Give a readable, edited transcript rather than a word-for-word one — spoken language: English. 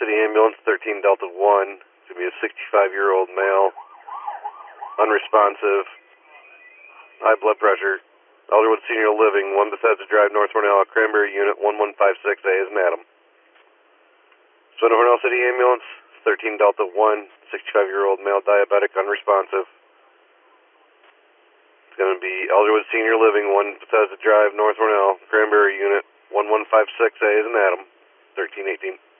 City Ambulance, 13 Delta 1. It's going to be a 65-year-old male, unresponsive, high blood pressure. Elderwood Senior Living, 1 Bethesda Drive, North Hornell, Cranberry Unit 1156A is Madam. Swindle Hornell City Ambulance, 13 Delta 1, 65-year-old male, diabetic, unresponsive. It's going to be Elderwood Senior Living, 1 Bethesda Drive, North Hornell, Cranberry Unit 1156A is Madam, 1318.